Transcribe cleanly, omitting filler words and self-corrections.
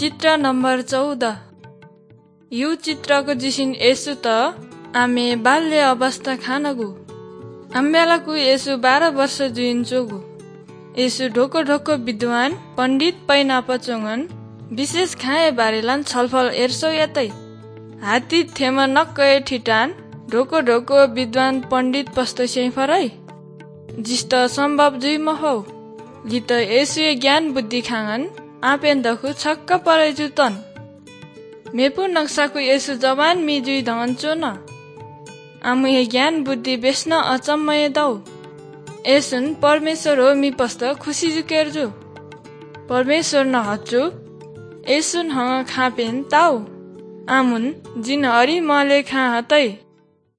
चित्र number 14। You चित्रको जिसिन येसु त आमे बाल्य अवस्था खानगु आम्यालाकु येसु 12 वर्ष जुइन्चोगु येसु ढोको ढोको विद्वान पण्डित पैना पचोङन विशेष खाए बारेलान छलफल एर्सो यातै हाती थेम नक्कए ठिटान ढोको ढोको विद्वान पण्डित पस्तो सेफरै जिस्त सम्भव जुइ महौ लित येसुए ज्ञान बुद्धि खाङन आपेन दखु छक्क परे जुतन मेपु नक्साको येसु जवान मी जुइ धन्चो न आमुए ज्ञान बुद्धि बेस्न अचम्मय दौ येसुन परमेश्वर हो मी पस्त खुसी जुकेर्जु परमेश्वर न हच्चु येसुन हङ खापेन ताउ आमुन जिन हरि मले खा हतै